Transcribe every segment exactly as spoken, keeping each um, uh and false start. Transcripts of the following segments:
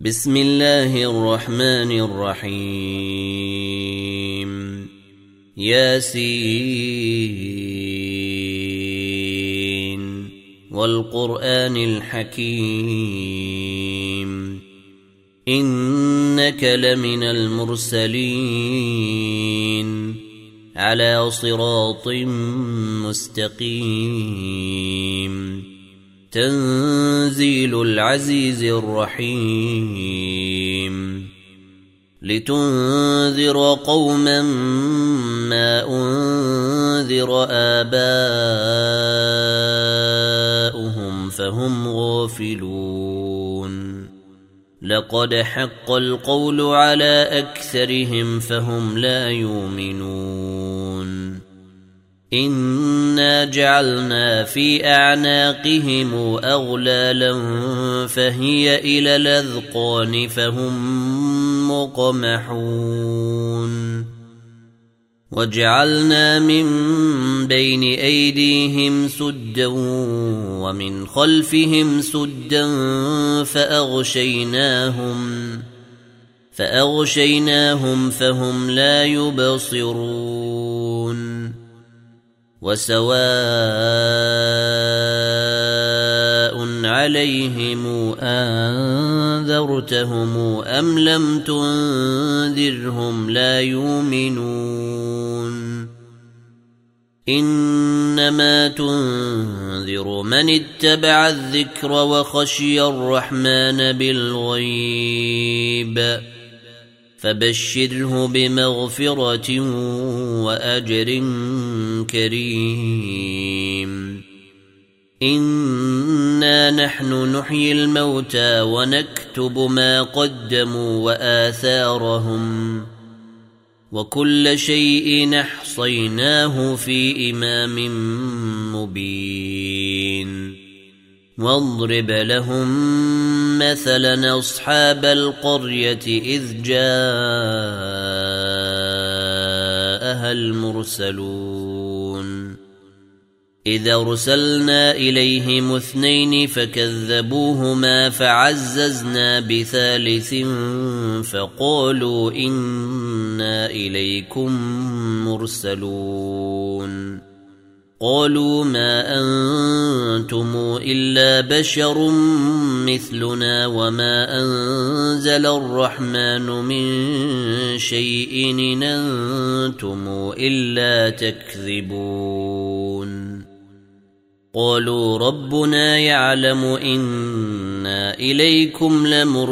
بسم الله الرحمن الرحيم ياسين والقرآن الحكيم إنك لمن المرسلين على صراط مستقيم تنزيل العزيز الرحيم لتنذر قوما ما أنذر آباؤهم فهم غافلون لقد حق القول على أكثرهم فهم لا يؤمنون إنا جعلنا في أعناقهم أغلالا فهي إلى الأذقان فهم مقمحون وجعلنا من بين أيديهم سدا ومن خلفهم سدا فأغشيناهم فأغشيناهم فهم لا يبصرون وسواء عليهم أنذرتهم أم لم تنذرهم لا يؤمنون إنما تنذر من اتبع الذكر وخشي الرحمن بالغيب فبشره بمغفرة وأجر كريم إنا نحن نحيي الموتى ونكتب ما قدموا وآثارهم وكل شيء نحصيناه في إمام مبين واضرب لهم مثلا أصحاب القرية إذ جاءها المرسلون إذ أرسلنا إليهم اثنين فكذبوهما فعززنا بثالث فقالوا إنا إليكم مرسلون قالوا ما أنتم إلا بشر مثلنا وما أنزل الرحمن من شيء إن أنتم إلا تكذبون قالوا ربنا يعلم إنا إليكم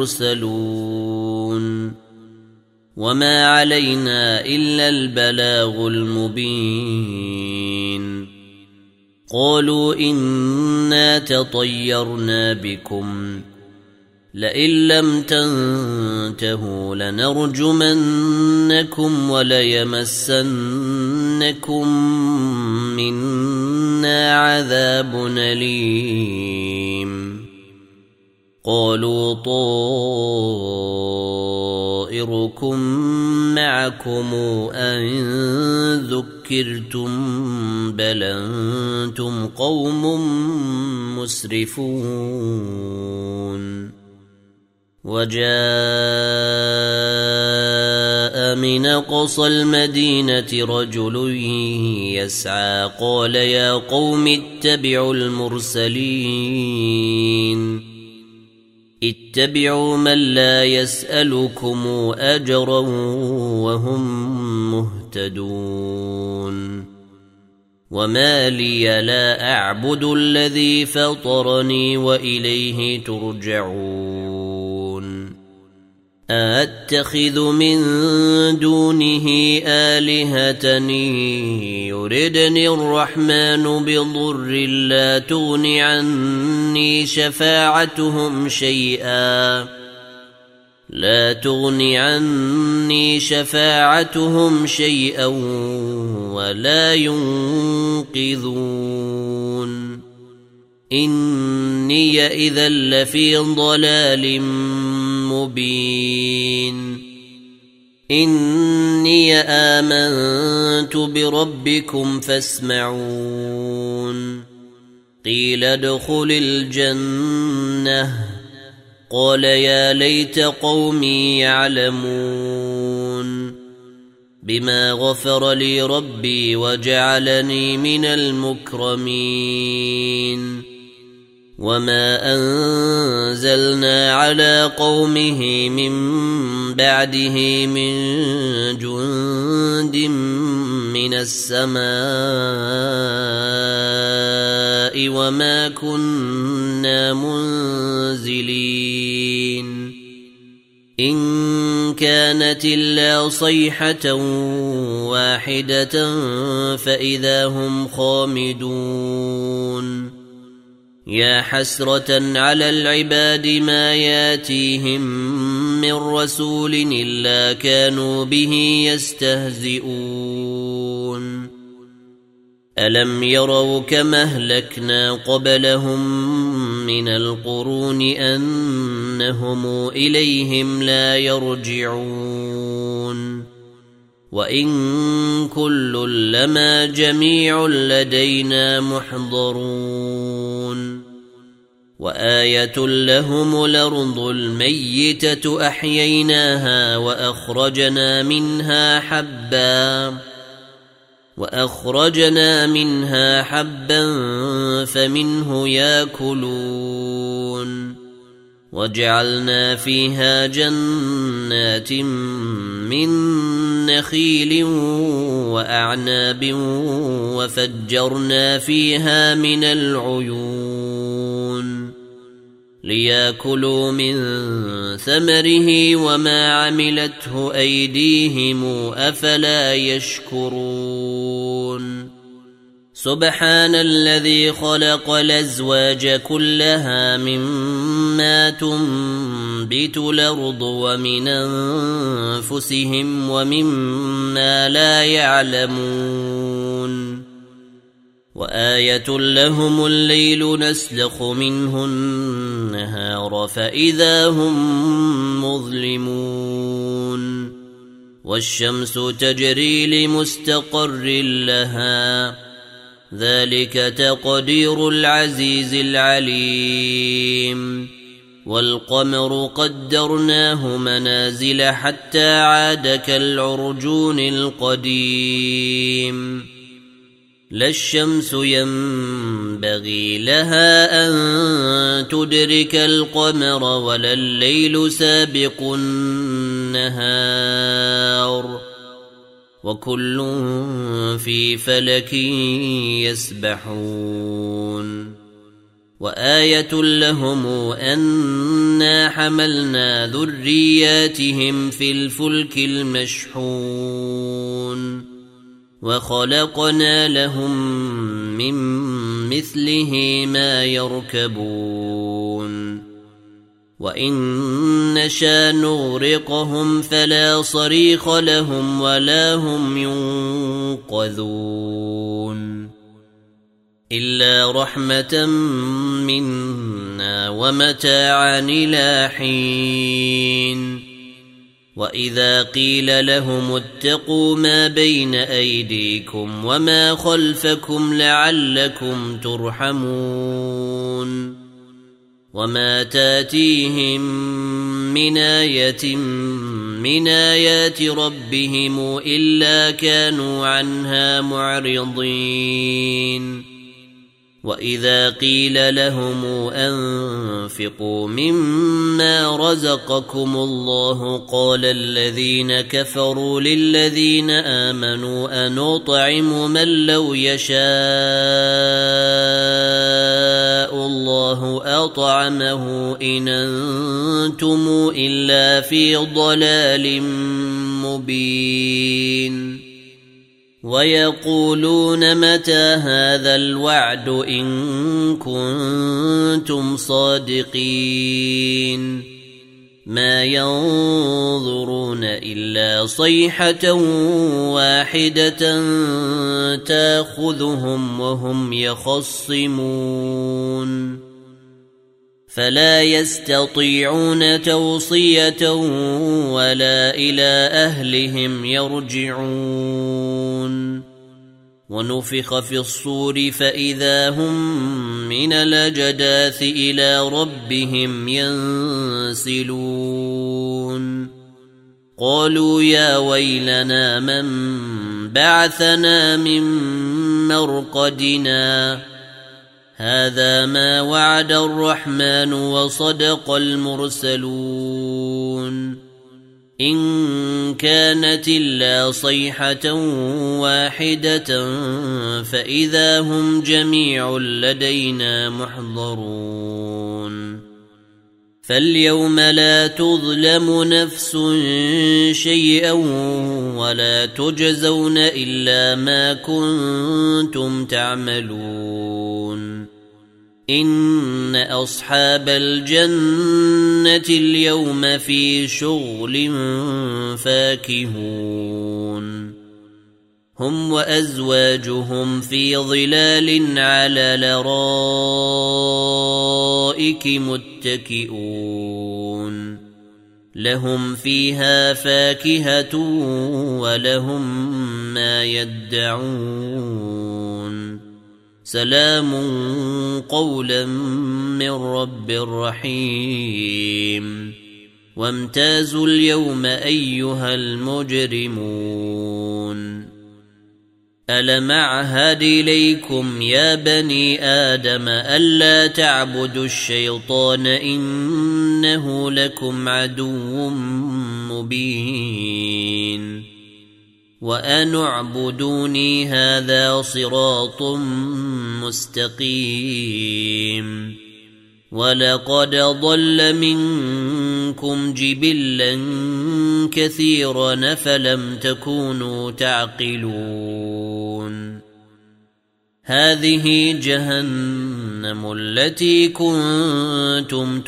لمرسلون وما علينا إلا البلاغ المبين قالوا إنا تطيرنا بكم لئن لم تنتهوا لنرجمنكم وليمسنكم منا عذاب أليم قالوا طائركم معكم أن ذكرتم بل أنتم قوم مسرفون وجاء من أقصى المدينة رجل يسعى قال يا قوم اتبعوا المرسلين اتبعوا من لا يسألكم أجرا وهم مهتدون وما لي لا أعبد الذي فطرني وإليه ترجعون أتخذ من دونه آلهة يردني الرحمن بضر لا تغن عني شفاعتهم شيئا لا تغن عني شفاعتهم شيئا ولا ينقذون إني إذا لفي ضلال مبين إني آمنت بربكم فاسمعون قيل ادخل الجنة قال يا ليت قومي يعلمون بما غفر لي ربي وجعلني من المكرمين وما أنزلنا على قومه من بعده من جند من السماء وما كنا منزلين إن كانت إلا صيحة واحدة فإذا هم خامدون يا حسرة على العباد ما ياتيهم من رسول إلا كانوا به يستهزئون ألم يروا كما أهلكنا قبلهم من القرون أنهم إليهم لا يرجعون وإن كل لما جميع لدينا محضرون وآية لهم الأرض الميتة أحييناها وأخرجنا منها حبا وأخرجنا منها حبا فمنه يأكلون وجعلنا فيها جنات من نخيل وأعناب وفجرنا فيها من العيون ليأكلوا من ثمره وما عملته أيديهم أفلا يشكرون سبحان الذي خلق الأزواج كلها مما تنبت الأرض ومن أنفسهم ومما لا يعلمون وآية لهم الليل نسلخ منه النهار فإذا هم مظلمون والشمس تجري لمستقر لها ذلك تقدير العزيز العليم والقمر قدرناه منازل حتى عاد كالعرجون القديم لا الشمس ينبغي لها أن تدرك القمر ولا الليل سابق النهار وكل في فلك يسبحون وآية لهم أنا حملنا ذرياتهم في الفلك المشحون وخلقنا لهم من مثله ما يركبون وإن نشاء نغرقهم فلا صريخ لهم ولا هم ينقذون إلا رحمة منا ومتاعا إلى حين وإذا قيل لهم اتقوا ما بين أيديكم وما خلفكم لعلكم ترحمون وما تاتيهم من آية من آيات ربهم إلا كانوا عنها معرضين وإذا قيل لهم أنفقوا مما رزقكم الله قال الذين كفروا للذين آمنوا أنطعم من لو يشاء الله أطعمه إن أنتم إلا في ضلال مبين ويقولون متى هذا الوعد إن كنتم صادقين ما ينظرون إلا صيحة واحدة تأخذهم وهم يخصمون فلا يستطيعون توصية ولا إلى أهلهم يرجعون ونفخ في الصور فإذا هم من الأجداث إلى ربهم ينسلون قالوا يا ويلنا من بعثنا من مرقدنا هذا ما وعد الرحمن وصدق المرسلون إن كانت إلا صيحة واحدة فإذا هم جميع لدينا محضرون فاليوم لا تظلم نفس شيئا ولا تجزون إلا ما كنتم تعملون إن أصحاب الجنة اليوم في شغل فاكهون هم وأزواجهم في ظلال على الأرائك متكئون لهم فيها فاكهة ولهم ما يدعون سلام قولا من رب رحيم وامتازوا اليوم أيها المجرمون ألم أعهد إليكم يا بني آدم ألا تعبدوا الشيطان إنه لكم عدو مبين وأن اعبدوني هذا صراط مستقيم ولقد ضل منكم جبلا كثيرا فلم تكونوا تعقلون هذه جهنم التي كنتم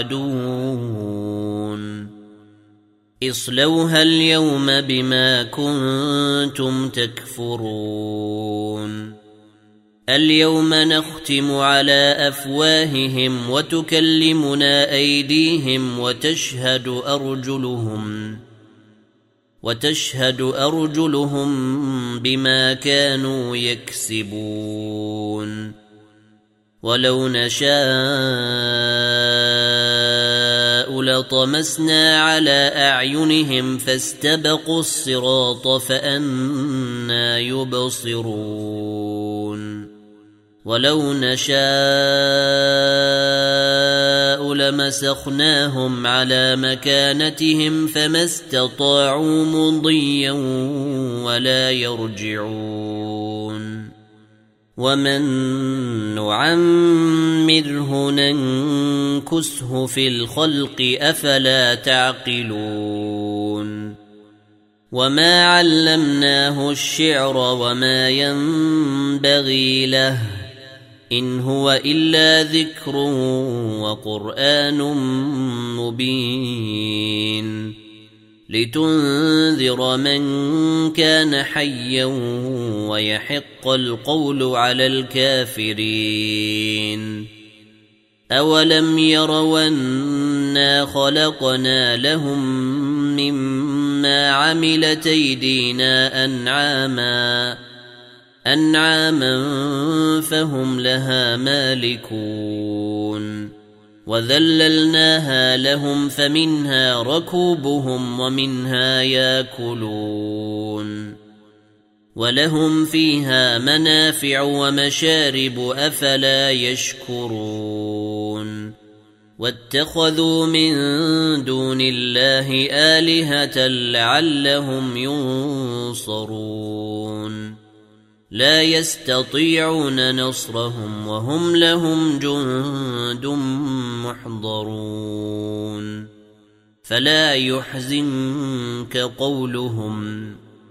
توعدون اصلوها اليوم بما كنتم تكفرون اليوم نختم على أفواههم وتكلمنا أيديهم وتشهد أرجلهم وتشهد أرجلهم بما كانوا يكسبون ولو نشاء لطمسنا على أعينهم فاستبقوا الصراط فأنى يبصرون ولو نشاء لمسخناهم على مكانتهم فما استطاعوا مضيا ولا يرجعون ومن نعمره ننكسه في الخلق أفلا تعقلون وما علمناه الشعر وما ينبغي له إن هو إلا ذكر وقرآن مبين لتنذر من كان حيا ويحق القول على الكافرين أولم يروا أنا خلقنا لهم مما عملت أيدينا أنعاما أنعاما فهم لها مالكون وذللناها لهم فمنها ركوبهم ومنها ياكلون ولهم فيها منافع ومشارب أفلا يشكرون واتخذوا من دون الله آلهة لعلهم ينصرون لا يستطيعون نصرهم وهم لهم جند محضرون فلا يحزنك قولهم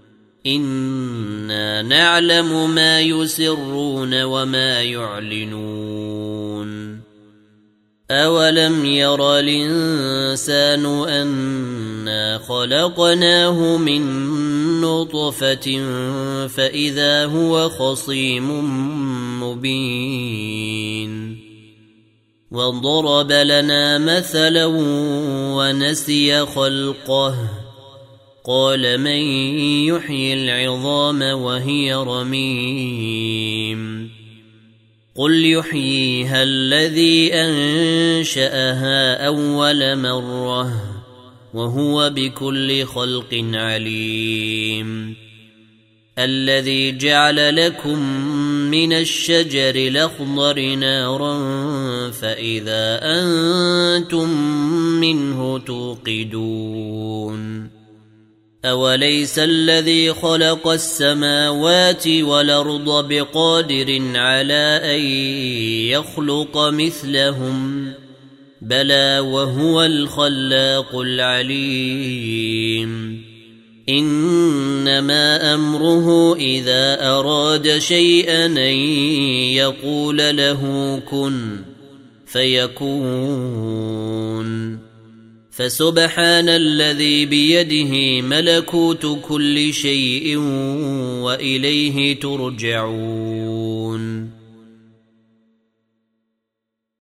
إنا نعلم ما يسرون وما يعلنون أولم ير الإنسان أنا خلقناه من نطفة فإذا هو خصيم مبين وضرب لنا مثلا ونسي خلقه قال من يحيي العظام وهي رميم قل يحييها الذي أنشأها أول مرة وهو بكل خلق عليم الذي جعل لكم من الشجر الأخضر نارا فإذا أنتم منه توقدون أوليس الذي خلق السماوات والأرض بقادر على أن يخلق مثلهم بلى وهو الخلاق العليم إنما أمره إذا أراد شيئا أن يقول له كن فيكون فسبحان الذي بيده ملكوت كل شيء وإليه ترجعون